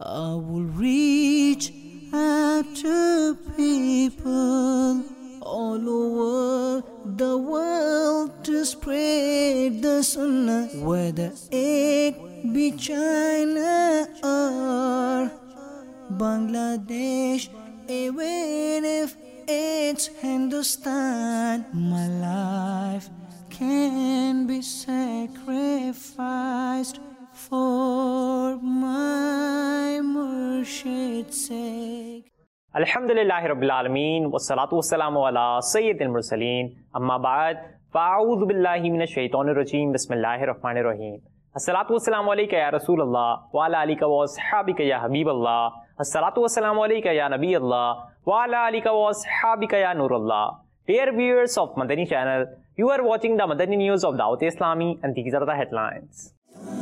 I will reach out to people all over the world to spread the sunnah, whether it be China or Bangladesh, even if it's Hindustan. My life can be sacrificed for my Murshid's sake. Alhamdulillahi Rabbil Alameen, wassalatu wassalamu ala Sayyidil Mursaleen, amma ba'd, fa'a'udhu billahi minash shaitanir rajeem, bismillahir rahmanir rahim. Assalatu wassalamu alayka ya Rasulullah, wa ala alika wa ashabika ya Habiballah. Assalatu wassalamu alayka ya Nabiyallah, wa ala alika wa ashabika ya Nurullah. Dear viewers of Madani channel, you are watching the Madani news of Dawat Islami, and these are the headlines.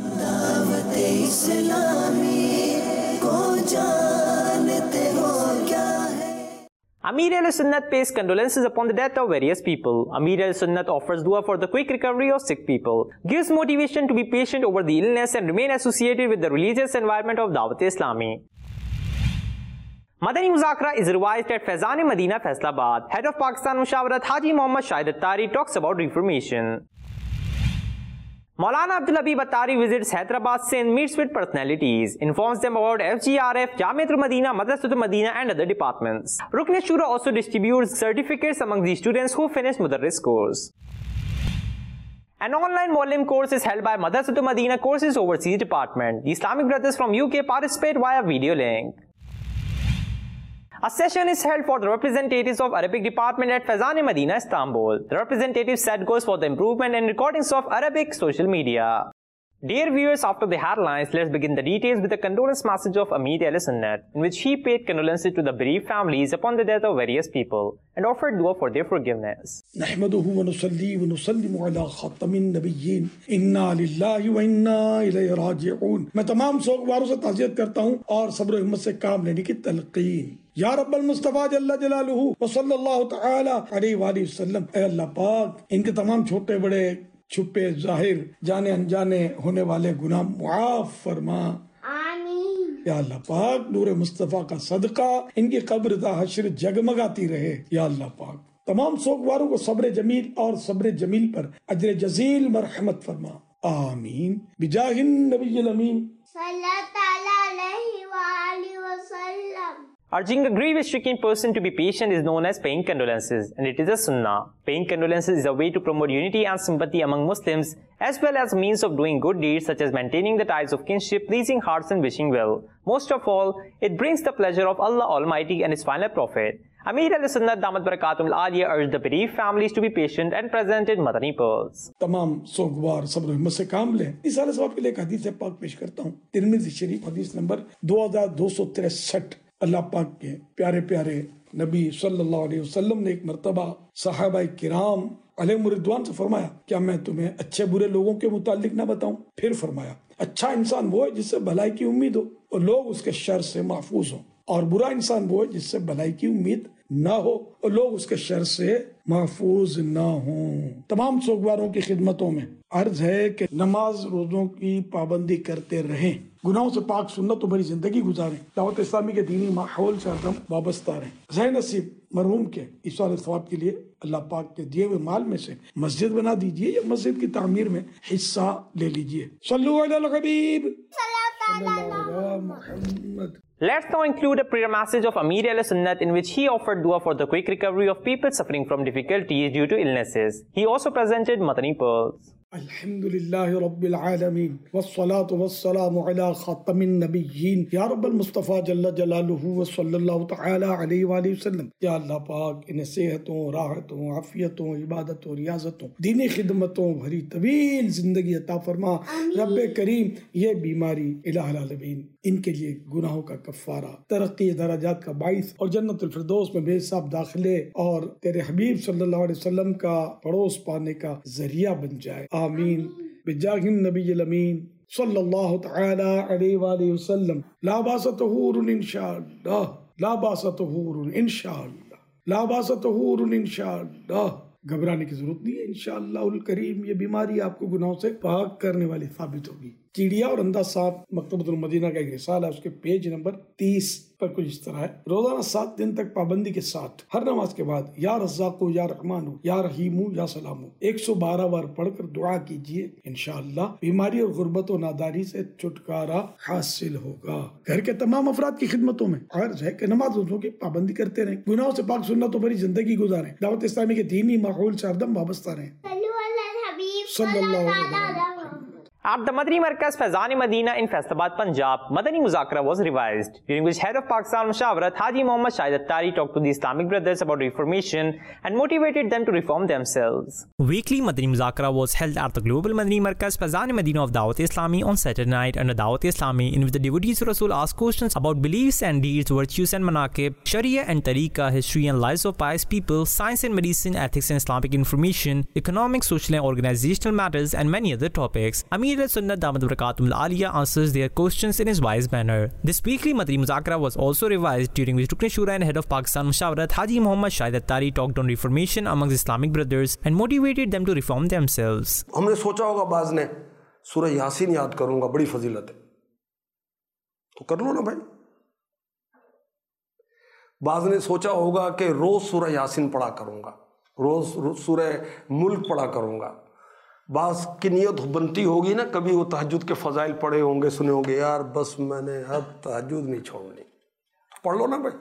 Amir al-Sunnat pays condolences upon the death of various people. Amir al-Sunnat offers dua for the quick recovery of sick people, gives motivation to be patient over the illness and remain associated with the religious environment of Dawat Islami. Madani Muzakra is revised at Faizan-e-Madina, Faisalabad. Head of Pakistan Mushawarat Haji Muhammad Shahid Attari talks about reformation. Maulana Abdul Habib Attari visits Hyderabad, Sindh, meets with personalities, informs them about FGRF, Jamiatul Madina, Madrasatul Madina and other departments. Rukn Shura also distributes certificates among the students who finish Mudarris course. An online Muallim course is held by Madrasatul Madina Courses Overseas Department. The Islamic brothers from UK participate via video link. A session is held for the representatives of Arabic department at Faizan-e-Madina, Istanbul. The representatives set goals for the improvement and recordings of Arabic social media. Dear viewers, after the headlines, let's begin the details with the condolence message of Amir al-Sunnat, in which he paid condolences to the bereaved families upon the death of various people and offered dua for their forgiveness. नहमदुहु व नुसल्ली व नुसल्लिमु अला खातमिन नबिय्यीन इन्ना लिल्लाहि व इन्ना इलैहि राजिऊन। मैं तमाम सोगवारों से ताज़ियत करता हूँ और सब्र हिम्मत से काम लेने की तलकीन। या रब्बल मुस्तफा जल्ल जलालुहु व सल्लल्लाहु तआला अलैहि वसल्लम, ऐ अल्लाह पाक इनके तमाम छोटे बड़े छुपे जाहिर जाने अनजाने होने वाले गुनाह मुआफ फरमा। आमीन। या अल्लाह पाक नूर मुस्तफा का सदका इनकी कब्र दा हश्र जगमगाती रहे। या अल्लाह पाक तमाम सोगवारों को सब्र जमील और सब्र जमील पर अजर जजील मरहमत फरमा। आमीन। बिजाहिन नबील अमीन सल्लल्लाहु अलैहि वसल्लम। Urging a grief-stricken person to be patient is known as paying condolences, and it is a sunnah. Paying condolences is a way to promote unity and sympathy among Muslims, as well as a means of doing good deeds such as maintaining the ties of kinship, pleasing hearts and wishing well. Most of all, it brings the pleasure of Allah Almighty and His final Prophet. Amir al-Sunnat Damat Barakatum al-Aliyah urged the bereaved families to be patient and presented Madani pearls. तमाम सोगवार सब्र हिम्मत से काम लें। इस साल सवाब के लिए एक हदीस पाक पेश करता हूँ। तिरमिज़ी शरीफ हदीस नंबर 2263। अल्लाह पाक के प्यारे प्यारे नबी सल्लल्लाहु अलैहि वसल्लम ने एक मर्तबा सहाबा किराम अलैहिम रिदवान से फरमाया, क्या मैं तुम्हें अच्छे बुरे लोगों के मुतालिक न बताऊं? फिर फरमाया, अच्छा इंसान वो है जिससे भलाई की उम्मीद हो और लोग उसके शर से महफूज हों, और बुरा इंसान वो है जिससे भलाई की उम्मीद ना हो और लोग उसके शर से महफूज ना हों। तमाम सोगवारों की खिदमतों में अर्ज है कि नमाज रोजों की पाबंदी करते रहें, गुनाहों से पाक सुन्नत भरी जिंदगी गुजारें, दावत इस्लामी के दीनी माहौल से हरदम वाबस्ता रहें। ज़ह नसीब मरहूम के इस वाले सवाब के लिए अल्लाह पाक के दिए हुए माल में से मस्जिद बना दीजिए या मस्जिद की तामीर में हिस्सा ले लीजिए। सल्लु अलल हबीब Let's now include a prayer message of Amir al-Sunnat in which he offered dua for the quick recovery of people suffering from difficulties due to illnesses. He also presented Madani pearls. अल्हम्दुलिल्लाहि रब्बिल आलमीन वस्सलातु वस्सलामु अला खातमिन नबिय्यीन या rubble Mustafa जल्ल जलालुहु व सल्लल्लाहु तआला अलैहि वसल्लम। या अल्लाह पाक इन्हें सेहतों, राहतों, आफियतों, इबादतों, रियाजतों, दीनी खिदमतों भरी तवील जिंदगी अता फरमा। रब्बे करीम ये बीमारी इलाहुल आलमीन इनके लिए गुनाहों का कफ़ारा, तरक्की दराजात का बाइस और जन्नतुल फिरदौस में बेहिसाब दाखिले और तेरे हबीब सल्लल्लाहु अलैहि वसल्लम का पड़ोस पाने का जरिया बन जाए। आमीन। बिजाहिन नबील अमीन सल्लल्लाहु तआला अलैहि वसल्लम। ला बासतहूरुन इंशाअल्लाह, ला बासतहूरुन इंशाअल्लाह, ला बासतहूरुन इंशाअल्लाह। घबराने की जरूरत नहीं है, इंशाअल्लाहुल करीम ये बीमारी आपको गुनाहों से पाक करने वाली साबित होगी। चिड़िया और अंधा सांप मकतबतुल मदीना का एक रिसाला है, उसके पेज नंबर 30 पर कुछ इस तरह है। रोजाना 7 दिन तक पाबंदी के साथ हर नमाज के बाद या रज़्ज़ाक़ु या रहमानु या रहीमु या सलामु 112 बार पढ़कर दुआ कीजिए, इंशाअल्लाह बीमारी और गुर्बत और नादारी से छुटकारा हासिल होगा। घर के तमाम अफराद की खिदमतों में अर्ज है कि नमाजों की पाबंदी करते रहें, गुनाहों से पाक सुन्नतों भरी जिंदगी गुजारें, दावत इस्लामी के दीनी माहौल से हरदम वाबस्ता रहें। At the Madani Markaz Faizan Medina in Faisalabad, Punjab, Madani Muzakara was revised, during which Head of Pakistan Mushawarat Haji Muhammad Shahid Attari talked to the Islamic Brothers about reformation and motivated them to reform themselves. Weekly Madani Muzakara was held at the Global Madani Markaz Faizan Medina of Dawat Islami on Saturday night under Dawat Islami, in which the devotees of Rasul asked questions about beliefs and deeds, virtues and manaqib, Sharia and Tariqah, history and lives of pious people, science and medicine, ethics and Islamic information, economic, social and organizational matters, and many other topics. Amir al-Sunnah Damat Barakatum al-Aliyah answers their questions in his wise manner. This weekly Madani Muzakara was also revised, during which Rukn Shura and Head of Pakistan Mushawarat Haji Muhammad Shahid Attari talked on reformation amongst Islamic brothers and motivated them to reform themselves. हमने सोचा होगा बाज ने सूरह यासीन याद करूंगा, बड़ी फजीलत है, तो कर लो ना भाई। बाज ने सोचा होगा कि रोज सूरह यासीन पढ़ा करूंगा, रोज सूरह मुल्क पढ़ा करूंगा। बास की नियत बनती होगी ना, कभी वो तहज्जुद के फजाइल पढ़े होंगे, सुने होंगे, यार बस मैंने अब तहज्जुद नहीं छोड़नी, पढ़ लो ना भाई,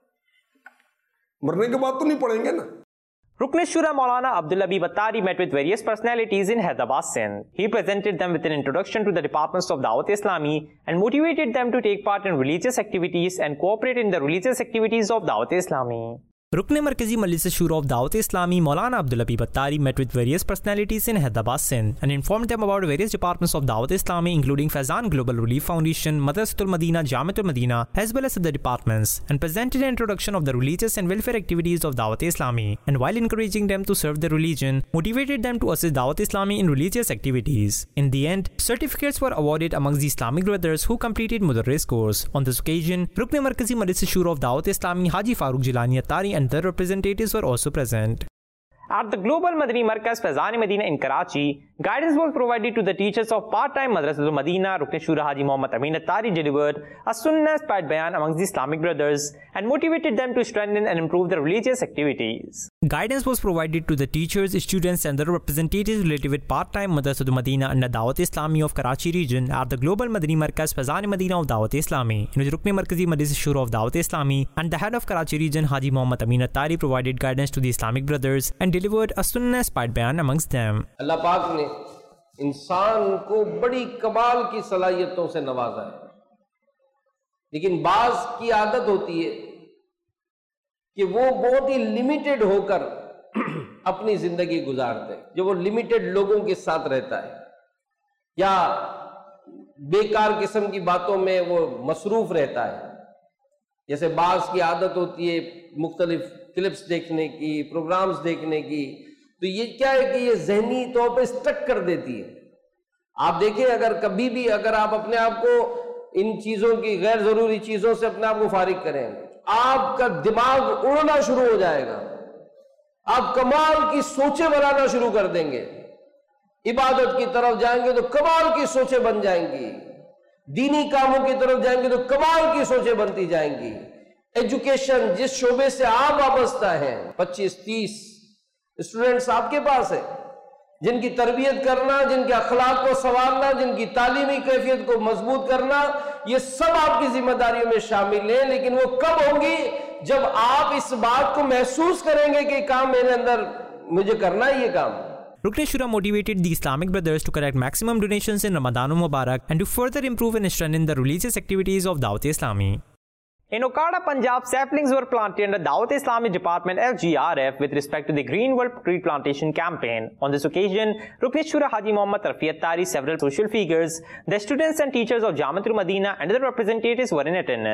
मरने के बाद तो नहीं पढ़ेंगे ना। Rukn Shura Maulana Abdul Habib Attari met with various personalities in Hyderabad, Sindh. He presented them with an introduction to the departments of Dawat Islami and motivated them to take part in religious activities and cooperate in the religious activities of Dawat Islami. Rukn Markazi Majlis Shura of Dawat Islami Maulana Abdul Habib Attari met with various personalities in Hyderabad, Sindh and informed them about various departments of Dawat Islami, including Faizan Global Relief Foundation, Madrasatul Madina, Jamiatul Madina, as well as other departments, and presented an introduction of the religious and welfare activities of Dawat Islami, and while encouraging them to serve their religion, motivated them to assist Dawat Islami in religious activities. In the end, certificates were awarded amongst the Islamic brothers who completed Mudarris course. On this occasion, Rukn Markazi Majlis Shura of Dawat Islami Haji Farooq Jilani Attari and their representatives were also present. At the Global Madani Markaz Faizan Medina in Karachi, guidance was provided to the teachers of part-time Madrasatul Madina. Rukn Shura Haji Muhammad Amin Attari delivered a Sunnah-inspired bayan amongst the Islamic brothers and motivated them to strengthen and improve their religious activities. Guidance was provided to the teachers, students and their representatives related with part-time Madrasatul Madina under Dawat Islami of Karachi region at the Global Madani Markaz Faizan Medina of Dawat Islami, in which Rukn Markazi Majlis Shura of Dawat Islami and the head of Karachi region Haji Muhammad Amin Attari provided guidance to the Islamic brothers and delivered a Sunnah-inspired bayan amongst them. अल्लाह पाक ने इंसान को बड़ी कमाल की सलाहियतों से नवाजा है, लेकिन बाज की आदत होती है कि वो बहुत ही लिमिटेड होकर अपनी जिंदगी गुजारते हैं। जब वो लिमिटेड लोगों के साथ रहता है या बेकार किस्म की बातों में वो मसरूफ रहता है, जैसे बाज की आदत होती है मुख्तलिफ क्लिप्स देखने की, प्रोग्राम्स देखने की, तो ये क्या है कि ये जहनी तौर पर स्टक कर देती है। आप देखें, अगर कभी भी अगर आप अपने आप को इन चीजों की, गैर जरूरी चीजों से अपने आप को फारिग करें, आपका दिमाग उड़ना शुरू हो जाएगा, आप कमाल की सोचें बनाना शुरू कर देंगे, इबादत की तरफ जाएंगे तो कमाल की सोचें बन जाएंगी, दीनी कामों की तरफ जाएंगे तो कमाल की सोचें बनती जाएंगी। एजुकेशन, जिस शोबे से आप वाबस्ता हैं, 25-30 स्टूडेंट्स आपके पास है, जिनकी तरबियत करना, जिनके अखलाक को संवारना, जिनकी तालीमी कैफियत को मजबूत करना, ये सब आपकी जिम्मेदारियों में शामिल है। लेकिन वो कब होंगी? जब आप इस बात को महसूस करेंगे कि काम मेरे अंदर, मुझे करना है ये काम। Rukn Shura motivated the Islamic brothers to collect maximum donations in Ramadan Mubarak and to further improve and strengthen the religious activities of Dawat Islami. In Okada, Punjab, saplings were planted under Dawat Islami Department LGRF with respect to the Green World Tree Plantation campaign. On this occasion, Rukn Shura Haji Muhammad Rafi Attari, several social figures, the students and teachers of Jamiatul Madina and other representatives were in attendance.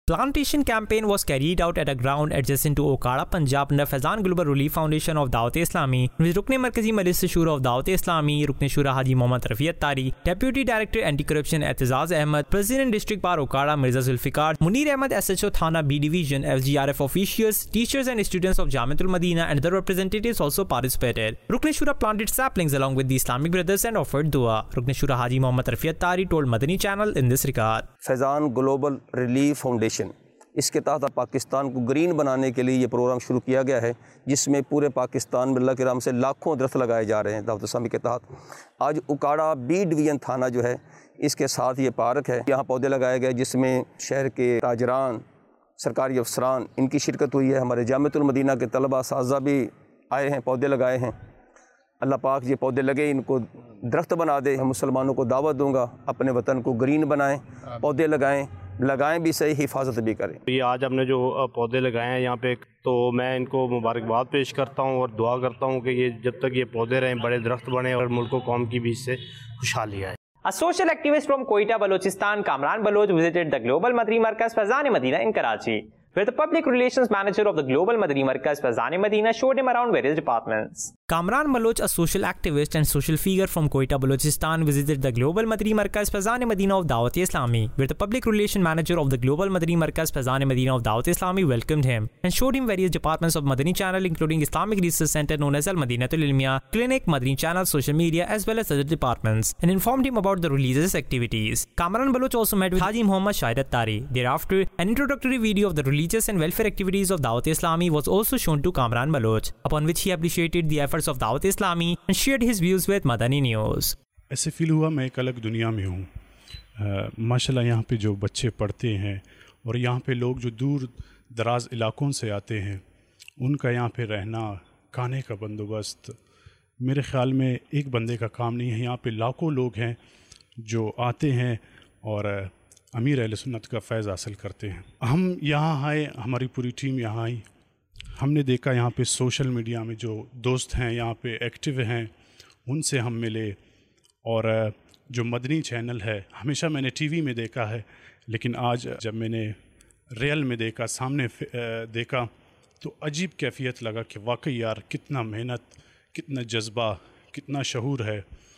Plantation campaign was carried out at a ground adjacent to Okada, Punjab under Faizan Global Relief Foundation of Dawat Islami, with Rukn Markazi Majlis Shura of Dawat Islami, Rukn Shura Haji Mohammad Rafiat Tari, Deputy Director Anti-Corruption Etizaz Ahmed, President District Bar Okada Mirza Zulfikar, Munir Ahmed SHO Thana B Division, FGRF officials, teachers and students of Jamiatul Madina and other representatives also participated. Rukn Shura planted saplings along with the Islamic brothers and offered dua. Rukn Shura Haji Mohammad Rafiat Tari told Madani Channel in this regard. Faizan global relief foundation, इसके तहत पाकिस्तान को green बनाने के लिए ये programme शुरू किया गया है, जिसमें पूरे पाकिस्तान में अल्लाह के नाम से लाखों दरख्त लगाए जा रहे हैं दावत इस्लामी के तहत। आज उकाड़ा बी डिवीज़न थाना जो है, इसके साथ ये पार्क है, यहाँ पौधे लगाए गए जिसमें शहर के ताजरान, सरकारी अफसरान, इनकी शिरकत हुई है। हमारे जामिअतुल मदीना के तलबा साज़ा भी आए हैं, पौधे लगाए हैं। अल्लाह पाक ये पौधे लगे, इनको दरख्त बना दे। हम मुसलमानों को दावत दूंगा, अपने वतन को ग्रीन बनाएं, पौधे लगाएं भी सही, हिफाजत भी करें। ये आज हमने जो पौधे लगाए हैं यहाँ पे, तो मैं इनको मुबारकबाद पेश करता हूँ और दुआ करता हूँ कि ये जब तक ये पौधे रहें, बड़े दरख्त बने और मुल्क कौम की भी इससे खुशहाली आए। A social activist from Quetta, Balochistan, Kamran Baloch, visited the Global Madani Markaz Faizan Madina in Karachi, where the public relations manager of the Global Madani Markaz Faizan Madina showed him around various departments. Kamran Baloch, a social activist and social figure from Quetta, Balochistan, visited the Global Madani Markaz Faizan Madina of Dawat Islami, where the public relation manager of the Global Madani Markaz Faizan Madina of Dawat Islami welcomed him and showed him various departments of Madani Channel, including Islamic Research Center known as Al Madinatul Ilmiya, Clinic, Madani Channel, social media, as well as other departments, and informed him about the religious activities. Kamran Baloch also met with Haji Muhammad Shairat Tari. Thereafter, an introductory video of the religious and welfare activities of Dawat Islami was also shown to Kamran Baloch, upon which he appreciated the efforts of Dawat Islami and shared his views with Madani News. ऐसे feel हुआ मैं एक अलग दुनिया में हूँ। माशाल्लाह यहाँ पे जो बच्चे पढ़ते हैं और यहाँ पे लोग जो दूर दराज इलाकों से आते हैं, उनका यहाँ पे रहना, खाने का बंदोबस्त मेरे ख़्याल में एक बंदे का काम नहीं है। यहाँ पे लाखों लोग हैं जो आते हैं और अमीर अहले सुन्नत का फैज़ हासिल करते हैं। हम यहाँ आए, हमारी पूरी टीम यहाँ आई। हमने देखा यहाँ पे सोशल मीडिया में जो दोस्त हैं यहाँ पे एक्टिव हैं, उनसे हम मिले। और जो मदनी चैनल है, हमेशा मैंने टीवी में देखा है, लेकिन आज जब मैंने रियल में देखा, सामने देखा, तो अजीब कैफियत लगा कि वाकई यार कितना मेहनत, कितना जज्बा, कितना शऊर है।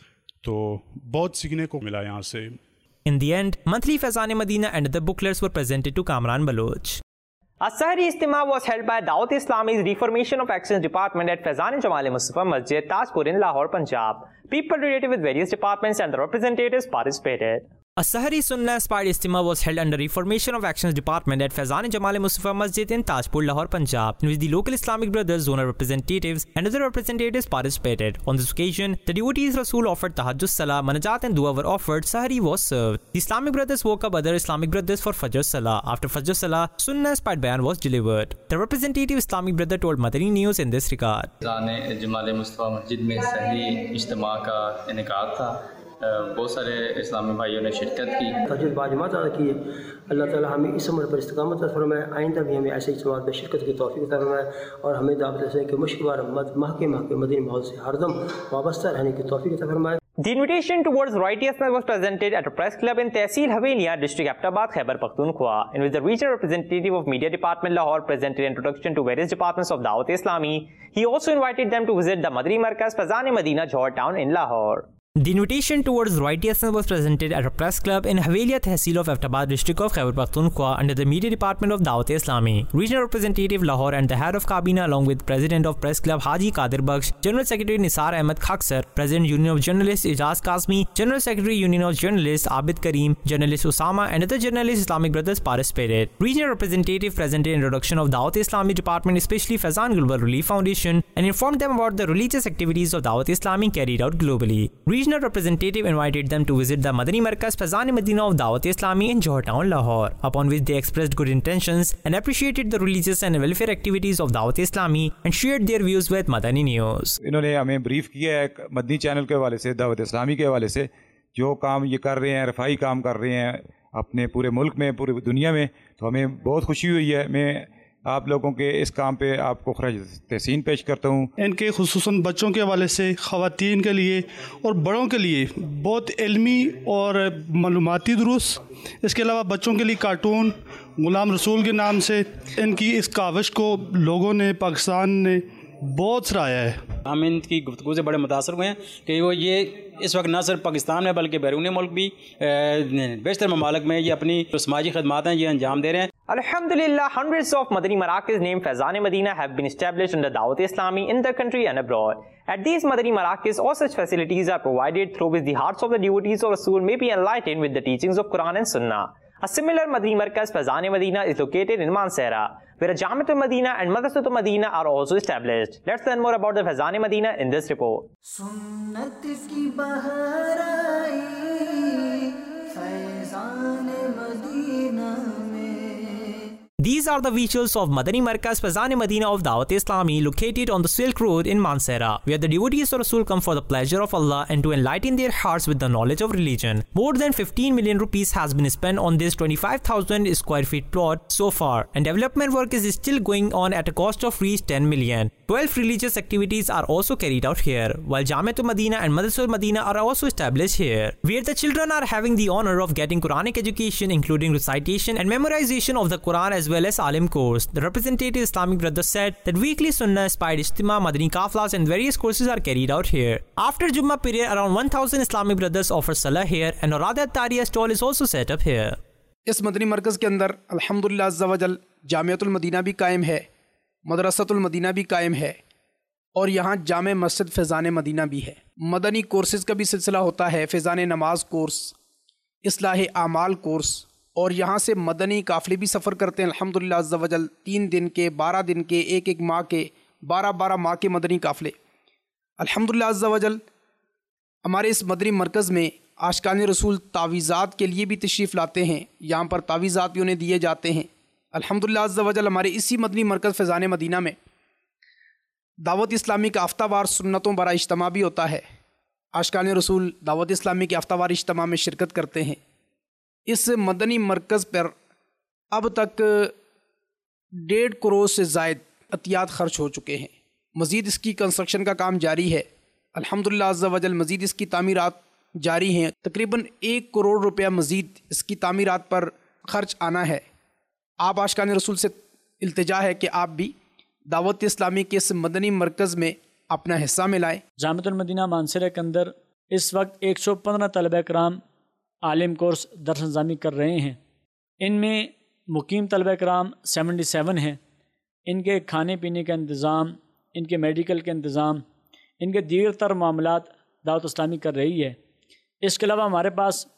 तो बहुत सीखने को मिला यहाँ से। In the end, monthly Faizan Madina and other booklets were presented to Kamran Baloch. A Sahri Istima was held by Dawat Islami's Reformation of Actions Department at Faizan Jamal Mustafa Masjid, Tajpur in Lahore, Punjab. People related with various departments and the representatives participated. A Sahri Sunnah inspired Istima was held under Reformation of Actions Department at Faizan Jamal Mustafa Masjid in Tajpur, Lahore, Punjab, in which the local Islamic Brothers, zonal representatives and other representatives participated. On this occasion, the devotees Rasul offered Tahajjud Salah, Manajat and Dua were offered, Sahri was served. The Islamic Brothers woke up other Islamic Brothers for Fajr Salah. After Fajr Salah, Sunnah inspired bayan was delivered. The representative Islamic Brother told Madani News in this regard. Faizan Jamal Mustafa Masjid में सहरी इज्तिमा का इनेकाद था। बहुत सारे इस्लामी भाइयों ने शिरकत की। तहज्जुद बाजमात अदा की। अल्लाह ताला हमें इस उम्र पर इस्तिकामत अता फरमाए, आइंदा भी हमें ऐसे इज्तिमा में शिरकत की तौफीक अता फरमाए और हमें दावत से कि मुश्किल माह के मदीने माहौल से हरदम वाबस्ता रहने की तौफीक अता फरमाए। The invitation towards righteousness was presented at a press club in Tehsil Haveliya, District Abbottabad, Khyber Pakhtunkhwa, in which the regional representative of Media Department Lahore presented introduction to various departments of Dawat Islami. He also invited them to visit the Madani Markaz Faizan Madina, Johor Town in Lahore. The invitation towards righteousness was presented at a press club in Haveliya Tehsil of Abbottabad district of Khyber Pakhtunkhwa under the Media Department of Dawat Islami. Regional Representative Lahore and the head of Kabina along with President of Press Club Haji Qadir Bakhsh, General Secretary Nisar Ahmed Khaksar, President Union of Journalists Ijaz Kazmi, General Secretary Union of Journalists Abid Kareem, Journalist Osama and other journalists Islamic Brothers participated. Regional Representative presented introduction of Dawat Islami Department, especially Faizan Global Relief Foundation, and informed them about the religious activities of Dawat Islami carried out globally. Regional representative invited them to visit the Madani Markaz Faizan Madina of Dawat Islami in Johor Town, Lahore, upon which they expressed good intentions and appreciated the religious and welfare activities of Dawat Islami and shared their views with Madani News. इन्होंने हमें brief किया है Madani channel के हवाले से, दावत इस्लामी के हवाले से जो काम ये कर रहे हैं, रफ़ाई काम कर रहे हैं अपने पूरे मुल्क में, पूरी दुनिया में, तो हमें बहुत खुशी हुई है। मैं आप लोगों के इस काम पे आपको खराज तहसीन पेश करता हूँ। इनके खुसूसन बच्चों के हवाले से ख़वातीन के लिए और बड़ों के लिए बहुत इल्मी और मालूमाती दुरुस्त, इसके अलावा बच्चों के लिए कार्टून ग़ुलाम रसूल के नाम से इनकी इस काविश को लोगों ने, पाकिस्तान ने बहुत सराहा है। हम इनकी गुफ्तगू से बड़े मुतासर हुए हैं कि वो ये इस वक्त न सिर्फ पाकिस्तान में बल्कि बैरून मुल्क भी बेशतर ममालिक में ये अपनी जो समाजी खदमात हैं ये अंजाम दे रहे हैं। Alhamdulillah, hundreds of Madani Marakis named Faizan Madina have been established under Dawat Islami in the country and abroad. At these Madani Marakis, all such facilities are provided through which the hearts of the devotees of Rasul may be enlightened with the teachings of Quran and Sunnah. A similar Madani Markaz, Faizan Madina, is located in Mansehra, where a Jamiatul Madina and Madrasatul Madina are also established. Let's learn more about the Faizan Madina in this report. सुन्नत की बहार आई फैज़ान मदीना में। These are the visuals of Madani Markaz Faizan Madina of Dawat Islami located on the Silk Road in Mansehra, where the devotees of Rasul come for the pleasure of Allah and to enlighten their hearts with the knowledge of religion. More than 15 million rupees has been spent on this 25,000 square feet plot so far, and development work is still going on at a cost of reach 10 million. 12 religious activities are also carried out here, while Jamiatul Madina and Madrasatul Madina are also established here, where the children are having the honor of getting Quranic education, including recitation and memorization of the Quran as well as Alim course. The representative Islamic brothers said that weekly Sunnah inspired Ijtima, Madani Kaflas and various courses are carried out here. After Jummah period, around 1000 Islamic brothers offer Salah here, and Auradat Tariya stall is also set up here. इस मदनी मरकज़ के अंदर अल्हम्दुलिल्लाह अज़्ज़ा वजल Jamiatul Medina भी कायम है, मदरसतुल Medina भी कायम है और यहाँ जामे मस्जिद फैज़ान मदीना भी है। मदनी कोर्सेज़ का भी सिलसिला होता है, फैज़ान नमाज कोर्स, इस्लाह आमाल कोर्स, और यहाँ से मदनी काफ़िले भी सफ़र करते हैं अल्हम्दुलिल्लाह अज़्ज़ा वजल। 3 दिन के, 12 दिन के, 1-1 माह के, 12-12 माह के मदनी काफ़िले अल्हम्दुलिल्लाह अज़्ज़ा वजल। हमारे इस मदनी मरकज़ में आशिकान रसूल तावीज़ात के लिए भी तशरीफ़ लाते हैं, यहाँ पर तावीज़ात भी उन्हें दिए जाते हैं अल्हम्दुलिल्लाह अज़्ज़ा वजल। हमारे इसी मदनी मरकज़ फैज़ान मदीना में दावत इस्लामी का हफ्तावार सुन्नतों बरा इज्तिमा भी होता है। आशिकान रसूल दावत इस्लामी के हफ्तावार इज्तिमा में शिरकत करते हैं। इस मदनी मरकज़ पर अब तक 1.5 करोड़ से ज़ायद अतियात ख़र्च हो चुके हैं। मज़ीद इसकी कंस्ट्रक्शन का काम जारी है अल्हम्दुलिल्लाह अज़्ज़ा वजल। मज़ीद इसकी तामीरात जारी हैं, तकरीबन 1 करोड़ रुपया मज़ीद इसकी तामीरात पर ख़र्च आना है। आप आशिकान रसूल से इल्तिजा है कि आप भी दावत इस्लामी के इस मदनी मरकज़ में अपना हिस्सा मिलाएँ। जामियातुल मदीना मानसरा के अंदर इस वक्त 115 तलबा कराम आलिम कोर्स दर्स इंतज़ामी कर रहे हैं। इनमें मुकीम तलबा कराम 77 हैं। इनके खाने पीने का इंतज़ाम, इनके मेडिकल के इंतज़ाम, इनके दीगर तर मामलात दावत इस्लामी कर रही है। इसके अलावा हमारे पास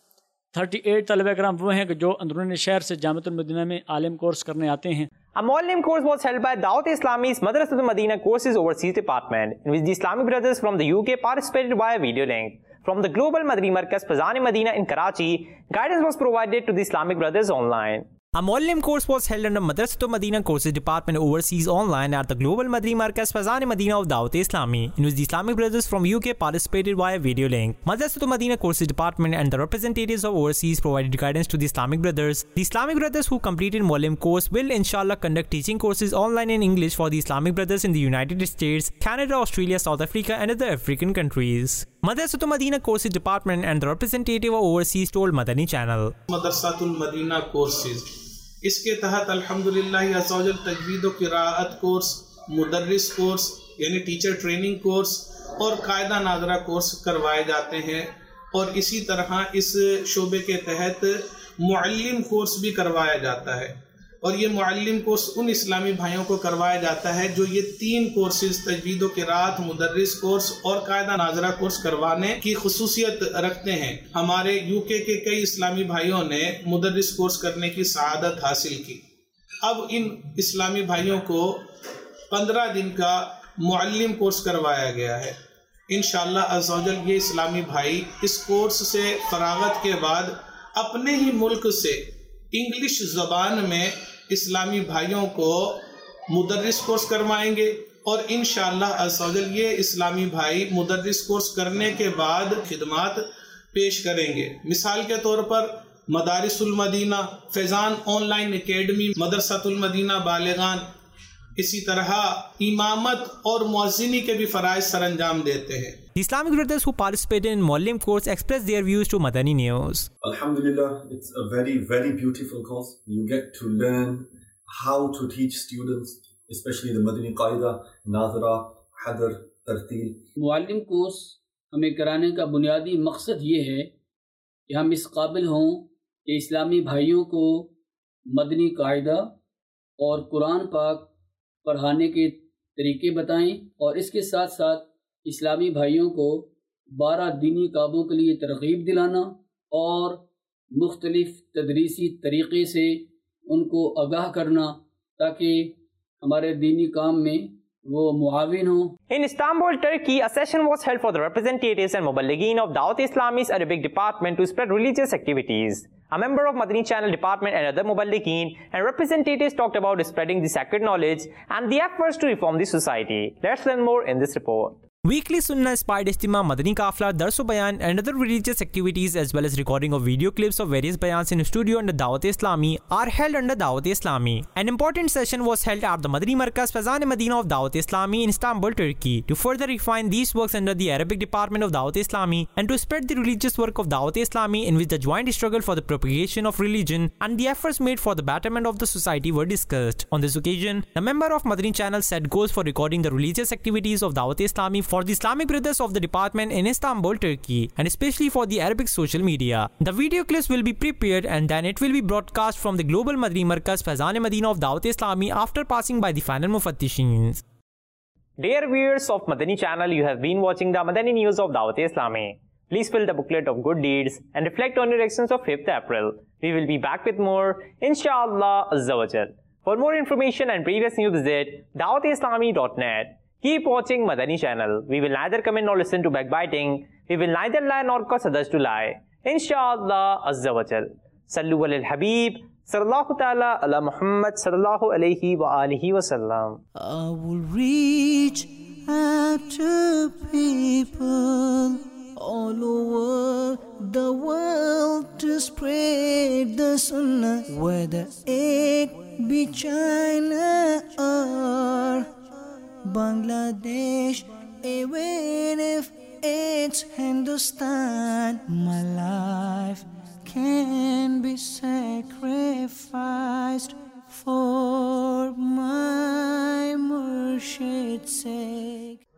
38 तलबा कराम वो हैं कि जो अंदरूनी शहर से जामियातुल मदीना में आलिम कोर्स करने आते हैं। A Muallim course was held by Dawat Islami's Madrasatul Madina Courses Overseas Department, in which the Islamic brothers from the UK participated via video link. From the global Madani Markaz Faizan Madina in Karachi, guidance was provided to the Islamic brothers online. A Muallim course was held under Madrasatul Madina Courses Department overseas online at the global Madani Markaz Faizan Madina of Dawat Islami, in which the Islamic brothers from UK participated via video link. Madrasatul Madina Courses Department and the representatives of overseas provided guidance to the Islamic brothers. The Islamic brothers who completed Muallim course will inshallah conduct teaching courses online in English for the Islamic brothers in the United States, Canada, Australia, South Africa and other African countries. Madrasatul Madina Courses Department and the representative of overseas told Madani Channel. Madrasatul Madina Courses, इसके तहत अल्हम्दुलिल्लाह अज़्ज़ा तजवीद व क़िराअत course, मुदर्रिस course यानी teacher training course और कायदा नाज़रा कोर्स करवाए जाते हैं। और इसी तरह इस शोबे के तहत मुअल्लिम कोर्स भी करवाया जाता है। और ये मुअल्लिम कोर्स उन इस्लामी भाइयों को करवाया जाता है जो ये 3 कोर्सेज तजवीद व क़िराअत, मुदर्रिस कोर्स और कायदा नाज़रा कोर्स करवाने की खुसूसियत रखते हैं। हमारे यूके के कई इस्लामी भाइयों ने मुदर्रिस कोर्स करने की सआदत हासिल की। अब इन इस्लामी भाइयों को 15 दिन का मुअल्लिम कोर्स करवाया गया है। इंशाअल्लाह अज़्ज़ा वजल ये इस्लामी भाई इस कोर्स से फरागत के बाद अपने ही मुल्क से इंग्लिश ज़बान में इस्लामी भाइयों को मुदर्रिस कोर्स करवाएंगे और इंशाअल्लाह अज़्ज़ा वजल ये इस्लामी भाई मुदर्रिस कोर्स करने के बाद खिदमात पेश करेंगे। मिसाल के तौर पर मदारिसुल मदीना, फैज़ान ऑनलाइन एकेडमी, मदरसतुल मदीना बालिगान, इसी तरह इमामत और मुअज़्ज़िनी के भी फ़राइज़ सरअंजाम देते हैं। The Islamic brothers who participated in Muallim course expressed their views to Madani News. Alhamdulillah, it's a very, very beautiful course. You get to learn how to teach students, especially the Madani Qaida, Nazara, Hadr, Tartil. मुअल्लिम course हमें कराने का बुनियादी मकसद ये है कि हम इस काबिल हों कि इस्लामी भाइयों को मदनी कायदा और कुरान पाक पढ़ाने के तरीके बताएं और इसके साथ साथ इस्लामी भाइयों को 12 दीनी काबों के लिए तरगीब दिलाना और मुख्तलिफ तदरीसी तरीक़े से उनको आगाह करना ताकि हमारे दीनी काम में In Istanbul, Turkey, a session was held for the representatives and Muballighin of Dawat Islami's Arabic department to spread religious activities. A member of Madani Channel department and other Muballighin and representatives talked about spreading the sacred knowledge and the efforts to reform the society. Let's learn more in this report. Weekly Sunnah-inspired Ijtima, Madani Kafla, Darso Bayan and other religious activities as well as recording of video clips of various bayans in studio under Dawat Islami are held under Dawat Islami. An important session was held at the Madani Markaz Faizan-e-Madina of Dawat Islami in Istanbul, Turkey to further refine these works under the Arabic department of Dawat Islami and to spread the religious work of Dawat Islami, in which the joint struggle for the propagation of religion and the efforts made for the betterment of the society were discussed. On this occasion, the member of Madani Channel set goals for recording the religious activities of Dawat Islami for the Islamic brothers of the department in Istanbul, Turkey, and especially for the Arabic social media. The video clips will be prepared and then it will be broadcast from the Global Madani Markaz Faizan-e-Madina of Dawat Islami after passing by the final Mufattishins. Dear viewers of Madani Channel, you have been watching the Madani News of Dawat Islami. Please fill the booklet of good deeds and reflect on your actions of 5th April. We will be back with more, inshallah Azza wa Jal. For more information and previous news, visit dawatislami.net. Keep watching Madani Channel. We will neither comment nor listen to backbiting. We will neither lie nor cause others to lie. Inshallah Azza wa Jal. Sallu alal Habib. Sallallahu ta'ala ala Muhammad sallallahu alayhi wa alihi wa sallam. I will reach out to people all over the world to spread the Sunnah, whether it be China or Bangladesh, even if it's Hindustan. My life can be sacrificed for my Murshid's sake.